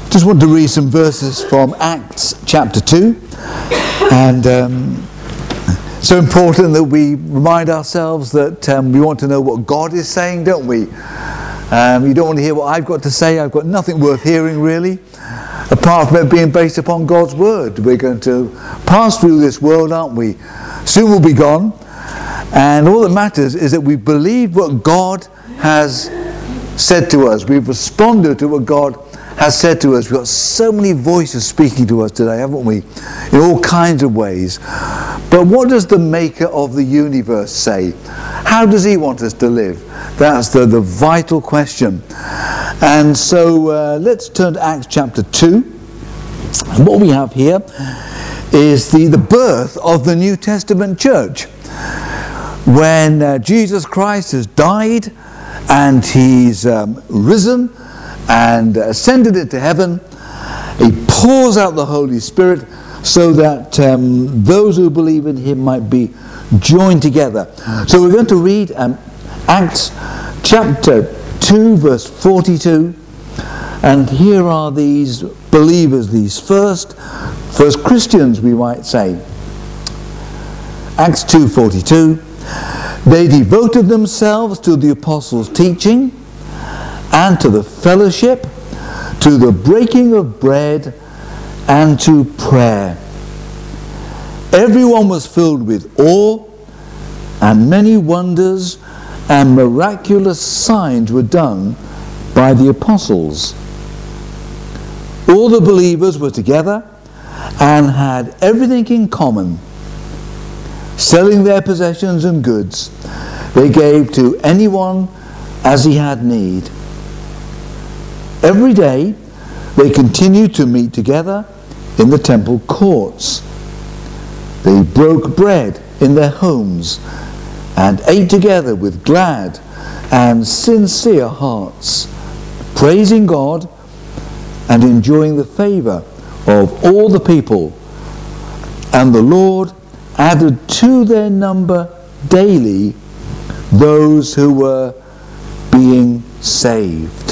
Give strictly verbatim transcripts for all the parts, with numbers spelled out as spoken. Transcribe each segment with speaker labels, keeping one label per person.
Speaker 1: Just want to read some verses from Acts chapter two, and um, so important that we remind ourselves that um, we want to know what God is saying, don't we? Um, you don't want to hear what I've got to say. I've got nothing worth hearing really, apart from it being based upon God's word. We're going to pass through this world, aren't we? Soon we'll be gone, and all that matters is that we believe what God has said to us. We've responded to what God has said to us. We've got so many voices speaking to us today, haven't we? In all kinds of ways. But what does the maker of the universe say? How does he want us to live? That's the, the vital question. And so uh, let's turn to Acts chapter two. And what we have here is the, the birth of the New Testament church. When uh, Jesus Christ has died and he's um, risen and ascended into heaven, he pours out the Holy Spirit so that um, those who believe in him might be joined together. So we're going to read um, Acts chapter two verse forty-two, and here are these believers, these first first Christians, we might say. Acts two forty-two. They devoted themselves to the apostles' teaching and to the fellowship, to the breaking of bread, and to prayer. Everyone was filled with awe, and many wonders and miraculous signs were done by the apostles. All the believers were together and had everything in common. Selling their possessions and goods, they gave to anyone as he had need. Every day they continued to meet together in the temple courts. They broke bread in their homes and ate together with glad and sincere hearts, praising God and enjoying the favor of all the people. And the Lord added to their number daily those who were being saved.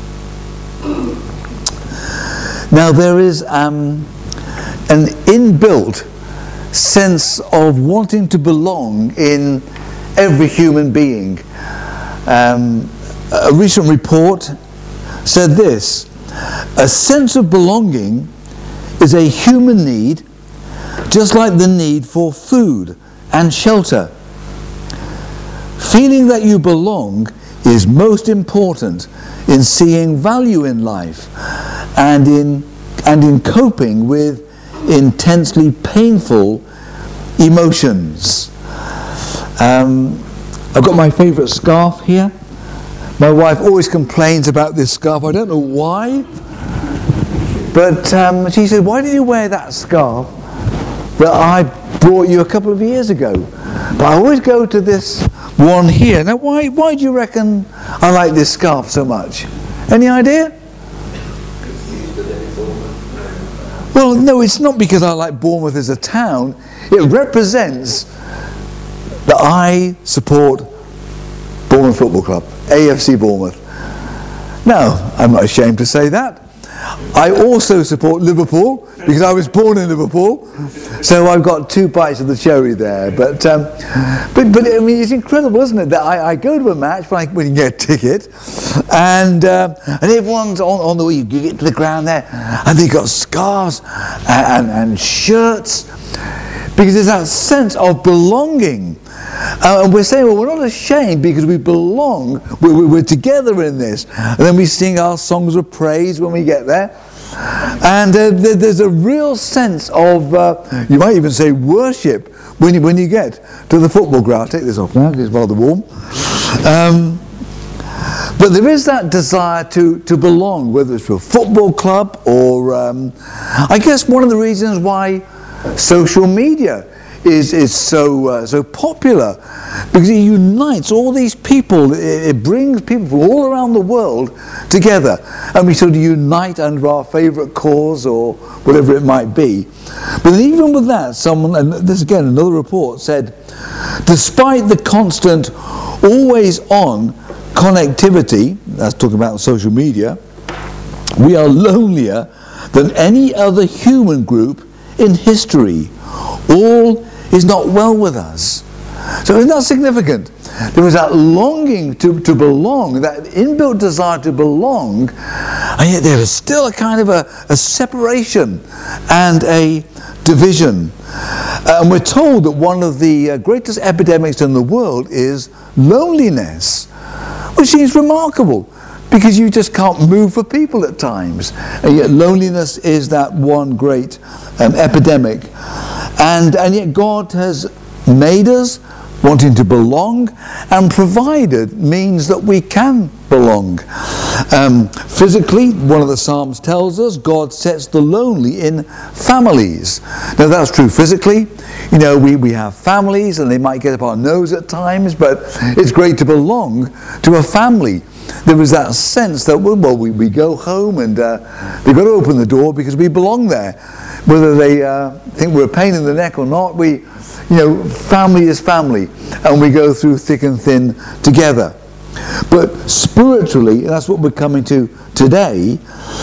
Speaker 1: Now there is um, an inbuilt sense of wanting to belong in every human being. Um, a recent report said this: a sense of belonging is a human need, just like the need for food and shelter. Feeling that you belong is most important in seeing value in life and in and in coping with intensely painful emotions. Um, I've got my favourite scarf here. My wife always complains about this scarf. I don't know why, but um, she said, "Why did you wear that scarf that I brought you a couple of years ago?" But I always go to this one here. Now, why why do you reckon I like this scarf so much? Any idea? Well, no, it's not because I like Bournemouth as a town. It represents that I support Bournemouth Football Club, A F C Bournemouth. Now, I'm not ashamed to say that. I also support Liverpool because I was born in Liverpool, so I've got two bites of the cherry there. But um, but but I mean, it's incredible, isn't it, that I, I go to a match when, I, when you get a ticket, and um, and everyone's on, on the way. You get to the ground there, and they've got scarves and, and, and shirts, because there's that sense of belonging. Uh, and we're saying, well, we're not ashamed because we belong, we're, we're together in this. And then we sing our songs of praise when we get there. And uh, there, there's a real sense of, uh, you might even say, worship when you, when you get to the football ground. I'll take this off now because it's rather warm. Um, but there is that desire to, to belong, whether it's to a football club or, um, I guess one of the reasons why social media is is so uh, so popular, because it unites all these people. It, it brings people from all around the world together, and we sort of unite under our favourite cause or whatever it might be. But even with that, someone, and this again, another report said, despite the constant, always on connectivity, that's talking about social media, We are lonelier than any other human group in history. All is not well with us. So isn't that significant? There was that longing to, to belong, that inbuilt desire to belong, and yet there is still a kind of a, a separation and a division. Uh, and we're told that one of the uh, greatest epidemics in the world is loneliness, which seems remarkable because you just can't move for people at times. And yet loneliness is that one great um, epidemic. And, and yet God has made us wanting to belong, and provided means that we can belong. Um, physically, one of the Psalms tells us God sets the lonely in families. Now that's true physically. You know, we, we have families and they might get up our nose at times, but it's great to belong to a family. There was that sense that, well, we, we go home and uh, they've got to open the door because we belong there. Whether they uh, think we're a pain in the neck or not, we, you know, family is family, and we go through thick and thin together. But spiritually, and that's what we're coming to today,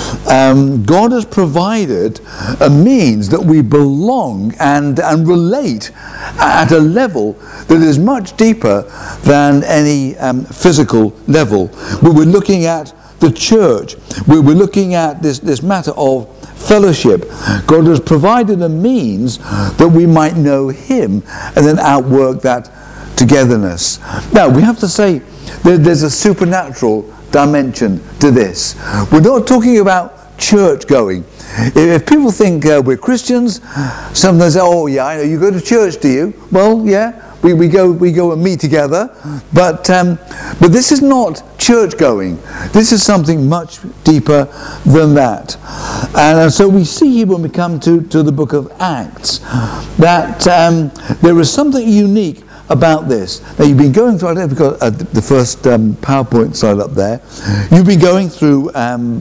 Speaker 1: um, God has provided a means that we belong and, and relate at a level that is much deeper than any um, physical level. But we're looking at the church. We're, we're looking at this, this matter of fellowship. God has provided a means that we might know Him and then outwork that togetherness. Now, we have to say that there's a supernatural dimension to this. We're not talking about church going. If people think uh, we're Christians, sometimes they say, oh yeah, I know, you go to church, do you? Well, yeah. We, we go we go and meet together, but um, but this is not church going. This is something much deeper than that. And uh, so we see here when we come to, to the book of Acts that um, there is something unique about this. Now you've been going through, I don't know if you've got uh, the first um, PowerPoint slide up there. You've been going through um,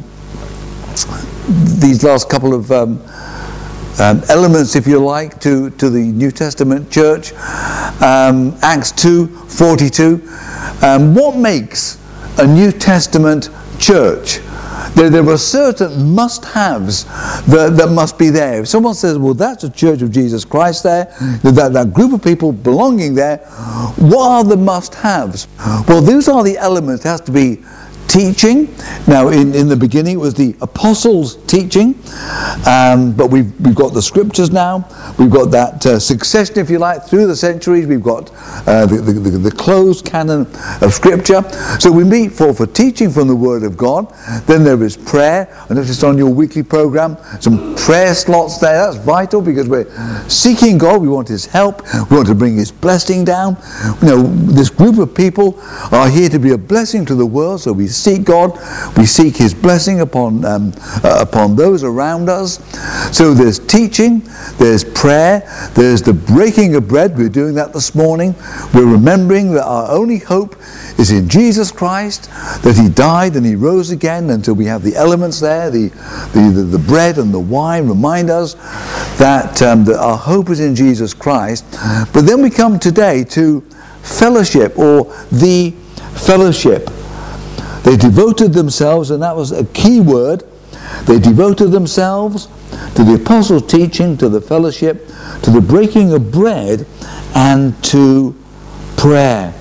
Speaker 1: these last couple of um, Um, elements, if you like, to, to the New Testament church. Um, Acts two forty-two. Um, what makes a New Testament church? There, there are certain must-haves that, that must be there. If someone says, well, that's a Church of Jesus Christ there, that, that group of people belonging there, what are the must-haves? Well, these are the elements. It has to be teaching. Now, in, in the beginning, it was the apostles' teaching, um, but we've we've got the scriptures now. We've got that uh, succession, if you like, through the centuries. We've got uh, the, the, the, the closed canon of scripture. So we meet for, for teaching from the Word of God. Then there is prayer. I noticed on your weekly program some prayer slots there. That's vital because we're seeking God. We want His help. We want to bring His blessing down. You know, this group of people are here to be a blessing to the world. So we seek God, we seek His blessing upon um, uh, upon those around us. So there's teaching, there's prayer, there's the breaking of bread. We're doing that this morning. We're remembering that our only hope is in Jesus Christ, that He died and He rose again, until we have the elements there, the the, the, the bread and the wine remind us that, um, that our hope is in Jesus Christ. But then we come today to fellowship, or the fellowship. They devoted themselves, and that was a key word, they devoted themselves to the apostles' teaching, to the fellowship, to the breaking of bread, and to prayer.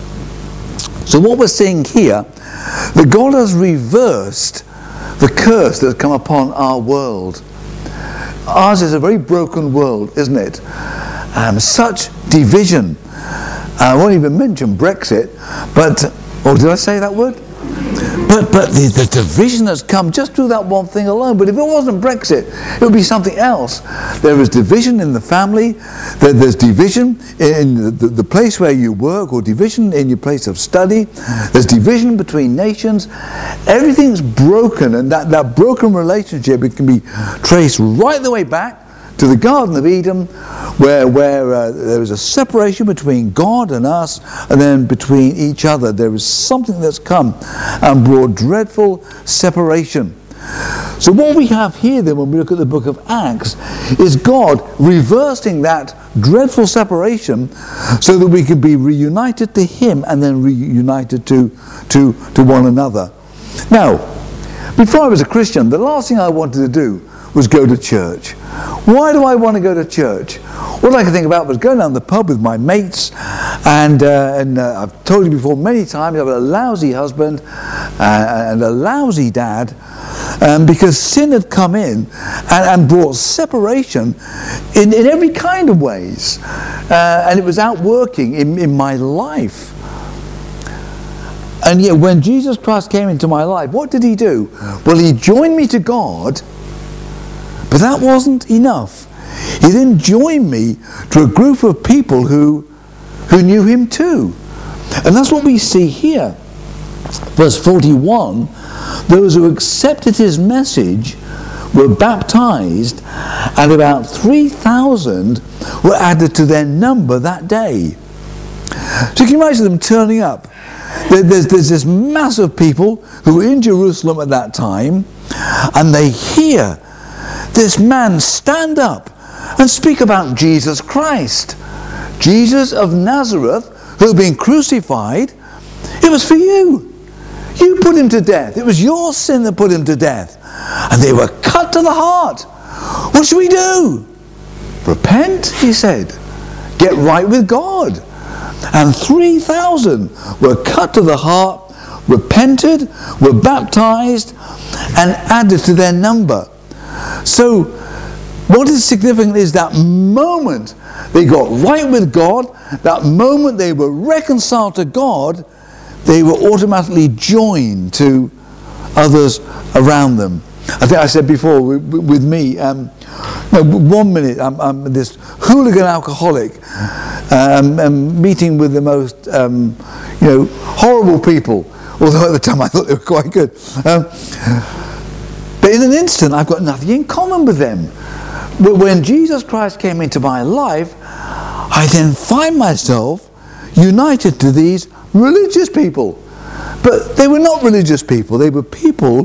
Speaker 1: So what we're seeing here, that God has reversed the curse that's come upon our world. Ours is a very broken world, isn't it? Um, such division. I won't even mention Brexit, but, or did I say that word? But but the, the division has come just through that one thing alone. But if it wasn't Brexit, it would be something else. There is division in the family. There, there's division in the, the, the place where you work, or division in your place of study. There's division between nations. Everything's broken, and that, that broken relationship, it can be traced right the way back to the Garden of Eden, where where uh, there is a separation between God and us, and then between each other. There is something that's come and brought dreadful separation. So what we have here then, when we look at the book of Acts, is God reversing that dreadful separation so that we can be reunited to Him and then reunited to, to, to one another. Now, Before I was a Christian, the last thing I wanted to do was go to church. Why do I want to go to church? All I could think about was going down the pub with my mates, and, uh, and uh, I've told you before many times, I have a lousy husband uh, and a lousy dad, um, because sin had come in and, and brought separation in, in every kind of ways, uh, and it was outworking in, in my life. And yet when Jesus Christ came into my life, what did he do? Well, he joined me to God, but that wasn't enough. He then joined me to a group of people who, who knew him too. And that's what we see here. Verse forty-one, those who accepted his message were baptized, and about three thousand were added to their number that day. So can you imagine them turning up? There's, there's this mass of people who were in Jerusalem at that time, and they hear this man stand up and speak about Jesus Christ. Jesus of Nazareth, who had been crucified. It was for you. You put him to death. It was your sin that put him to death. And they were cut to the heart. What should we do? Repent, he said. Get right with God. And three thousand were cut to the heart, repented, were baptized, and added to their number. So, what is significant is that moment they got right with God, that moment they were reconciled to God, they were automatically joined to others around them. I think I said before with, with me, um, no, one minute I'm, I'm this hooligan alcoholic, um, um, meeting with the most um, you know, horrible people, although at the time I thought they were quite good. Um, but in an instant I've got nothing in common with them. But when Jesus Christ came into my life, I then find myself united to these religious people. But they were not religious people. They were people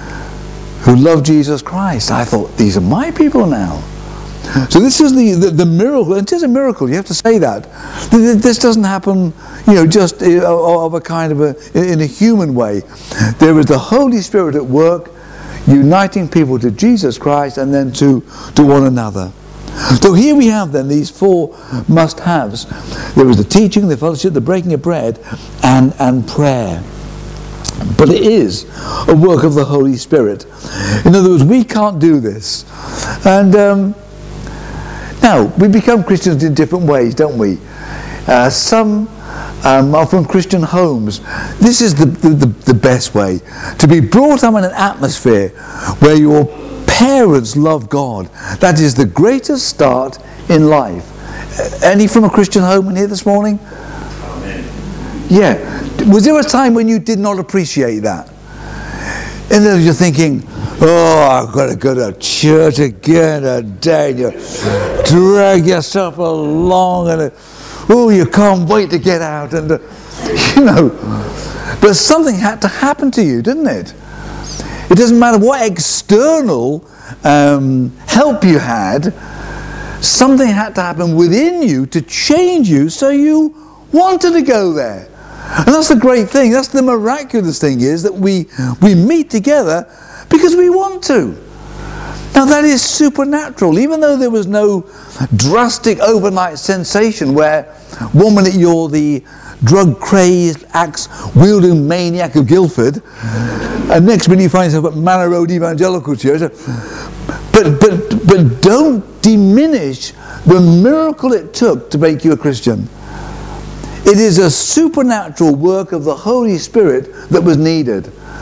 Speaker 1: who loved Jesus Christ. I thought, these are my people now. So this is the, the, the miracle. It is a miracle, you have to say that. This doesn't happen, you know, just of a kind of a, in a human way. There is the Holy Spirit at work, uniting people to Jesus Christ and then to, to one another. So here we have then these four must-haves. There is the teaching, the fellowship, the breaking of bread, and, and prayer. But it is a work of the Holy Spirit. In other words, we can't do this. And um, now, we become Christians in different ways, don't we? Uh, some um, are from Christian homes. This is the, the, the best way. To be brought up in an atmosphere where your parents love God. That is the greatest start in life. Any from a Christian home in here this morning? Amen. Yeah. Was there a time when you did not appreciate that? And then you're thinking, oh, I've got to go to church again today. And you drag yourself along, and oh, you can't wait to get out. And uh, you know, but something had to happen to you, didn't it? It doesn't matter what external um, help you had. Something had to happen within you to change you, so you wanted to go there. And that's the great thing. That's the miraculous thing, is that we we meet together because we want to. Now that is supernatural. Even though there was no drastic overnight sensation where one minute you're the drug-crazed, axe-wielding maniac of Guildford, and next minute you find yourself at Manor Road Evangelical Church. But, but, but don't diminish the miracle it took to make you a Christian. It is a supernatural work of the Holy Spirit that was needed.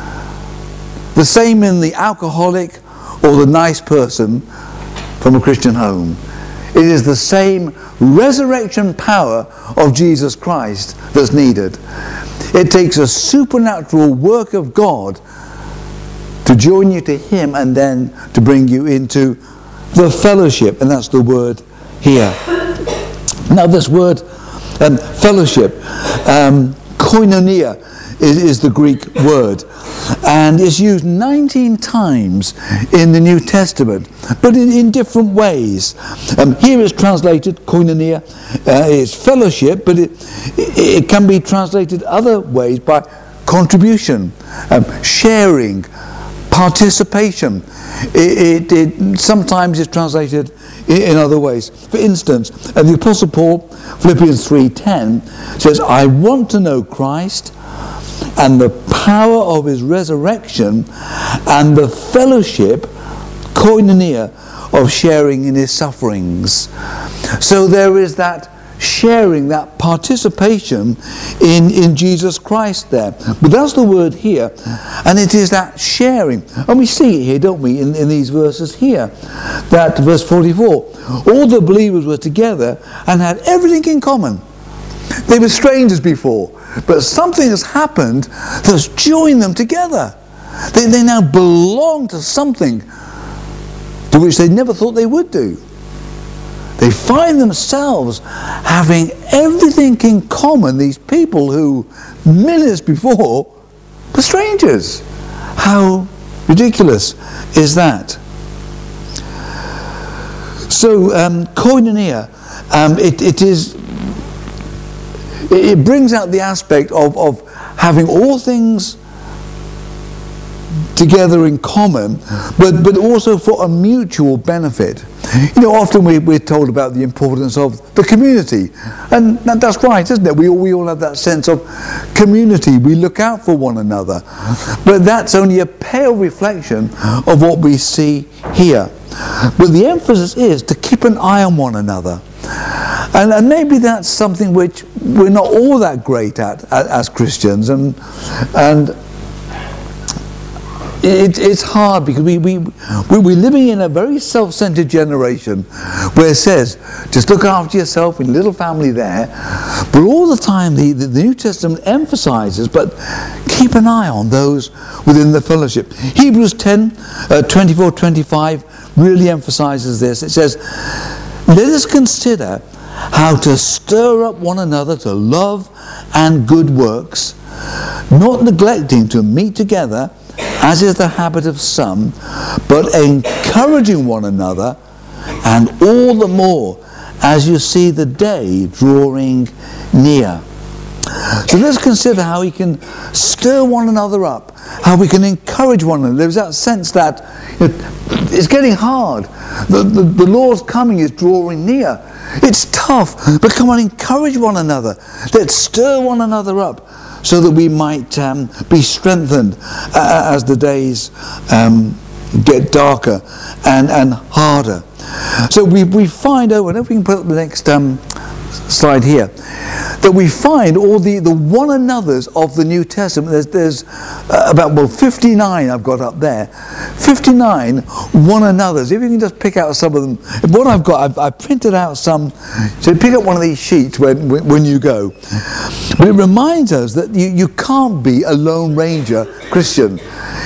Speaker 1: The same in the alcoholic or the nice person from a Christian home. It is the same resurrection power of Jesus Christ that's needed. It takes a supernatural work of God to join you to Him and then to bring you into the fellowship, and that's the word here. Now this word Um, fellowship, um, koinonia is, is the Greek word, and it's used nineteen times in the New Testament, but in, in different ways. Um, here it's translated koinonia, uh, it's fellowship, but it, it, it can be translated other ways by contribution, um, sharing, participation. It, it, it sometimes is translated in, in other ways. For instance, uh, the Apostle Paul, Philippians three ten, says, I want to know Christ and the power of his resurrection and the fellowship, koinonia, of sharing in his sufferings. So there is that sharing, that participation in, in Jesus Christ there. But that's the word here. And it is that sharing. And we see it here, don't we, in, in these verses here. That verse forty-four. All the believers were together and had everything in common. They were strangers before. But something has happened that's joined them together. They, they now belong to something to which they never thought they would do. They find themselves having everything in common, these people who minutes before were strangers. How ridiculous is that? So, um, koinonia, um, it, it is, it, it brings out the aspect of, of having all things together in common, but, but also for a mutual benefit. You know, often we, we're told about the importance of the community, and that, that's right, isn't it? We all, we all have that sense of community. We look out for one another, but that's only a pale reflection of what we see here. But the emphasis is to keep an eye on one another. And, and maybe that's something which we're not all that great at, at as Christians, and and It, it's hard because we, we, we, we're living in a very self-centered generation where it says, just look after yourself in a little family there. But all the time the, the, the New Testament emphasizes, but keep an eye on those within the fellowship. Hebrews ten, uh, twenty-four, twenty-five really emphasizes this. It says, let us consider how to stir up one another to love and good works, not neglecting to meet together, as is the habit of some, but encouraging one another, and all the more as you see the day drawing near. So let's consider how we can stir one another up, how we can encourage one another. There's that sense that you know, it's getting hard. The, the, the Lord's coming is drawing near. It's tough, but come on, encourage one another. Let's stir one another up, so that we might um, be strengthened uh, as the days um, get darker and, and harder. So we, we find, oh, and if we can put up the next um, slide here, that we find all the, the one another's of the New Testament. There's, there's uh, about, well, fifty-nine I've got up there. fifty-nine one another's. If you can just pick out some of them. What I've got, I've, I've printed out some. So pick up one of these sheets when, when, when you go. But it reminds us that you, you can't be a Lone Ranger Christian.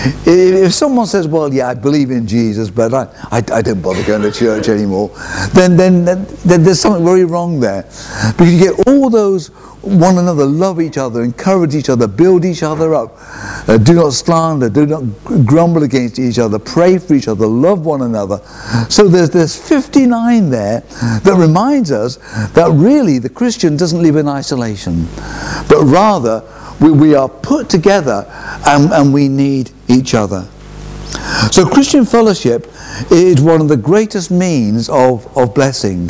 Speaker 1: If someone says, well, yeah, I believe in Jesus, but I, I, I don't bother going to church anymore, then, then, then, then there's something very wrong there. Because you get all those one another, love each other, encourage each other, build each other up, uh, do not slander, do not grumble against each other, pray for each other, love one another. So there's there's fifty-nine there that reminds us that really the Christian doesn't live in isolation, but rather we, we are put together and, and we need each other. So Christian fellowship is one of the greatest means of, of blessing.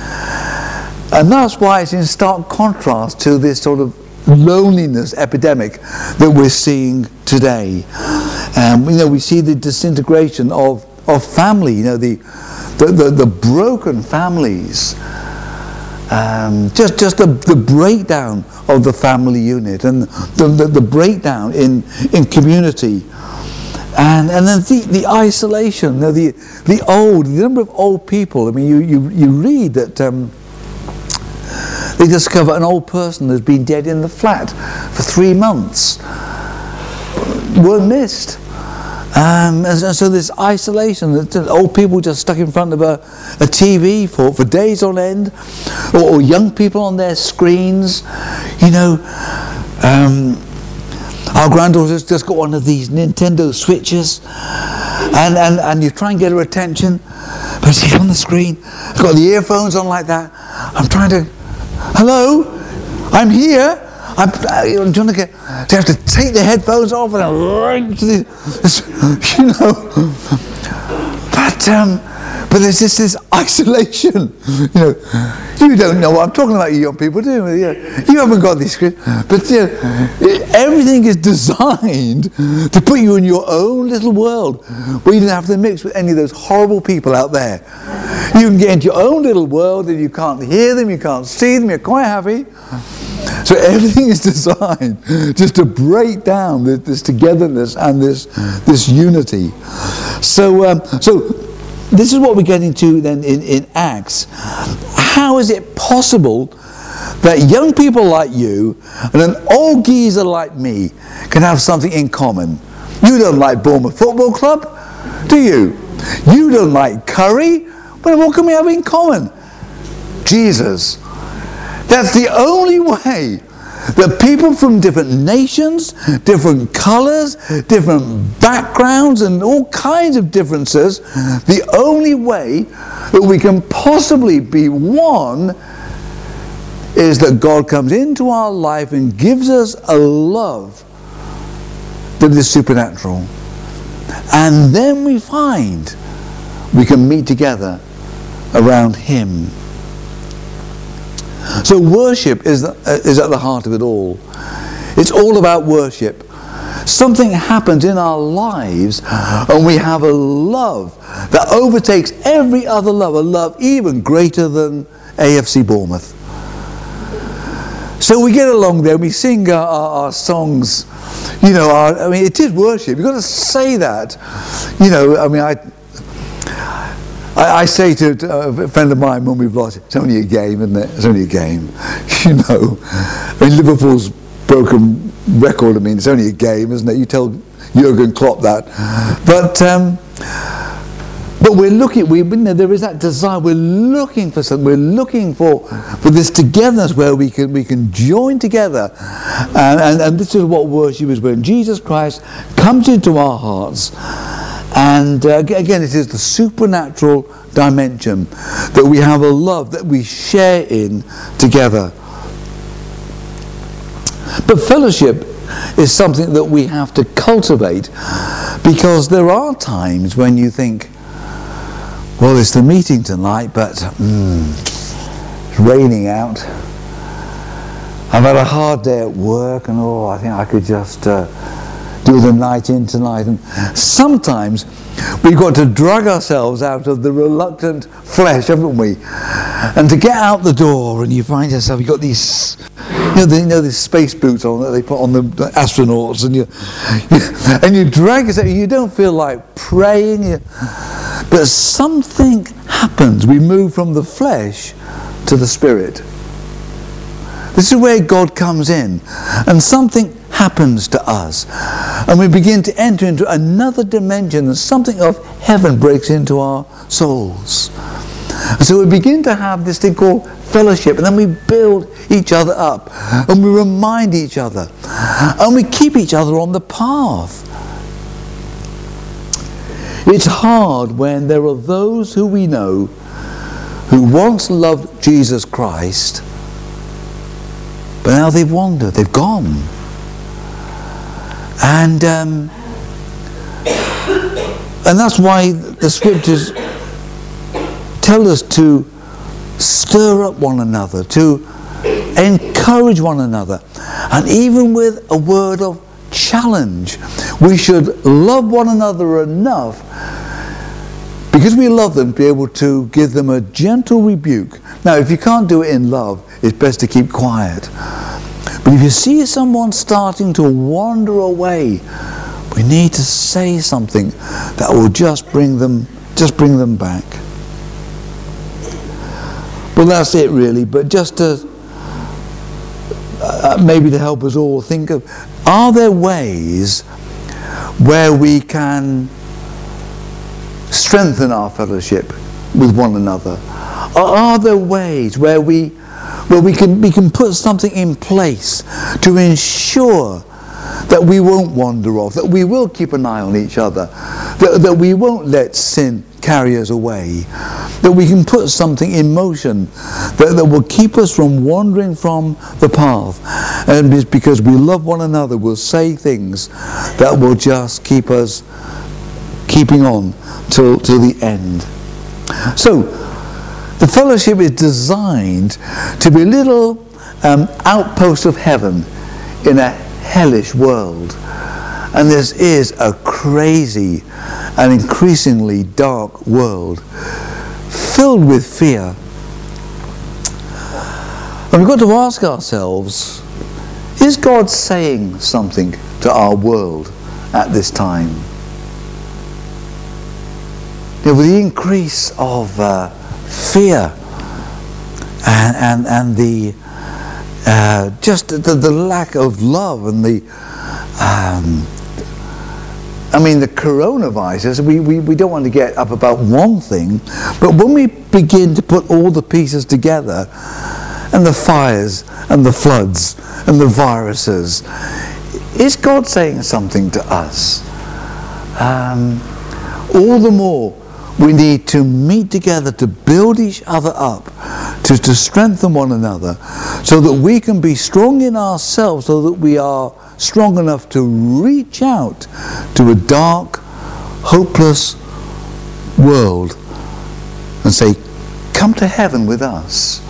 Speaker 1: And that's why it's in stark contrast to this sort of loneliness epidemic that we're seeing today. Um, you know, we see the disintegration of, of family, you know, the, the, the, the broken families. Um, just just the, the breakdown of the family unit and the, the, the breakdown in, in community. And and then the, the isolation, you know, the the old, the number of old people. I mean, you, you, you read that um, they discover an old person has been dead in the flat for three months. Weren't missed. Um, and, and so this isolation, that old people just stuck in front of a, a T V for, for days on end, or, or young people on their screens. You know, um, our granddaughter's just got one of these Nintendo Switches, and, and, and you try and get her attention, but she's on the screen, got the earphones on like that. I'm trying to, hello, I'm here, I'm, I'm trying to get, to have to take the headphones off and arrange this, you know. But, um, but there's just this isolation, you know. You don't know what I'm talking about, you young people, do you? You, know, you haven't got these scripts. But you know, it, everything is designed to put you in your own little world where you don't have to mix with any of those horrible people out there. You can get into your own little world and you can't hear them, you can't see them, you're quite happy. So everything is designed just to break down this, this togetherness and this, this unity. So, um, so this is what we're getting to then in, in Acts. How is it possible that young people like you and an old geezer like me can have something in common? You don't like Bournemouth Football Club, do you? You don't like curry? Well, what can we have in common? Jesus. That's the only way that people from different nations, different colours, different backgrounds and all kinds of differences, the only way that we can possibly be one is that God comes into our life and gives us a love that is supernatural. And then we find we can meet together around Him. So worship is, is at the heart of it all. It's all about worship. Something happens in our lives and we have a love that overtakes every other love, a love even greater than A F C Bournemouth. So we get along there, we sing our, our, our songs, you know, our, I mean, it is worship. You've got to say that. You know, I mean, I... I, I say to, to a friend of mine when we've lost, it's only a game, isn't it? It's only a game. You know, I mean, Liverpool's broken record, I mean, it's only a game, isn't it? You tell Jurgen Klopp that. But um, but we're looking, we, you know, there is that desire, we're looking for something, we're looking for, for this togetherness where we can, we can join together. And, and, and this is what worship is, when Jesus Christ comes into our hearts. And uh, again, it is the supernatural dimension that we have a love that we share in together. But fellowship is something that we have to cultivate, because there are times when you think, well, it's the meeting tonight, but mm, it's raining out. I've had a hard day at work, and oh, I think I could just... Uh, do the night in tonight. And sometimes we've got to drag ourselves out of the reluctant flesh, haven't we? And to get out the door, and you find yourself, you've got these, you know, the, you know, these space boots on that they put on the astronauts, and you, you and you drag yourself. You don't feel like praying, you, but something happens. We move from the flesh to the spirit. This is where God comes in, and something happens to us, and we begin to enter into another dimension, and something of heaven breaks into our souls. And so we begin to have this thing called fellowship, and then we build each other up, and we remind each other, and we keep each other on the path. It's hard when there are those who we know who once loved Jesus Christ, but now they've wandered, they've gone. And um, and that's why the scriptures tell us to stir up one another, to encourage one another, and even with a word of challenge. We should love one another enough, because we love them, to be able to give them a gentle rebuke. Now, if you can't do it in love, it's best to keep quiet. But if you see someone starting to wander away, we need to say something that will just bring them, just bring them back. Well, that's it really. But just to uh, maybe to help us all think of, are there ways where we can strengthen our fellowship with one another? Or are there ways where we where we can we can put something in place to ensure that we won't wander off, that we will keep an eye on each other, that, that we won't let sin carry us away, that that we can put something in motion that, that will keep us from wandering from the path. And it's because we love one another, we'll say things that will just keep us keeping on till, till the end. So, the fellowship is designed to be a little um, outpost of heaven in a hellish world. And this is a crazy and increasingly dark world, filled with fear. And we've got to ask ourselves, is God saying something to our world at this time? You know, with the increase of uh, fear and, and, and the uh, just the, the lack of love and the um, I mean, the coronavirus, we, we, we don't want to get up about one thing, but when we begin to put all the pieces together, and the fires, and the floods, and the viruses, is God saying something to us? Um, all the more we need to meet together to build each other up, to, to strengthen one another, so that we can be strong in ourselves, so that we are strong enough to reach out to a dark, hopeless world and say, come to heaven with us.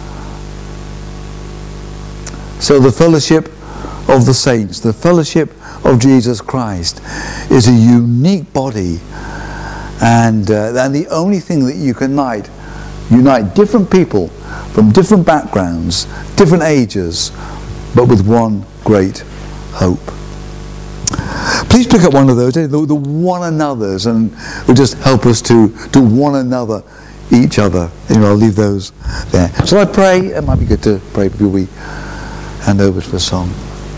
Speaker 1: So the fellowship of the saints, the fellowship of Jesus Christ, is a unique body, and, uh, and the only thing that you can unite, unite different people from different backgrounds, different ages, but with one great hope. Please pick up one of those, the, the one another's, and will just help us to, to one another, each other. Anyway, I'll leave those there. So I pray, it might be good to pray before we hand over for song.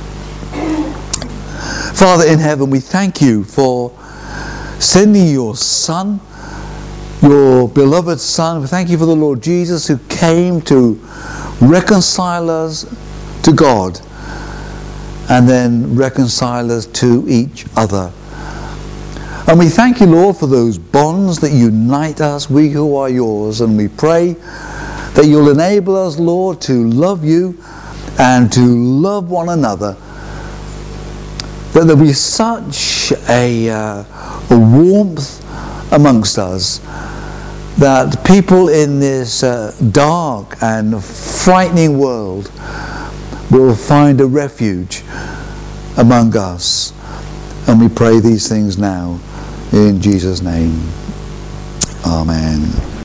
Speaker 1: Father in heaven, we thank you for sending your Son, your beloved Son. We thank you for the Lord Jesus, who came to reconcile us to God and then reconcile us to each other. And we thank you, Lord, for those bonds that unite us, we who are yours. And we pray that you'll enable us, Lord, to love you and to love one another. That there'll be such a, uh, a warmth amongst us that people in this uh, dark and frightening world will find a refuge among us. And we pray these things now in Jesus' name. Amen.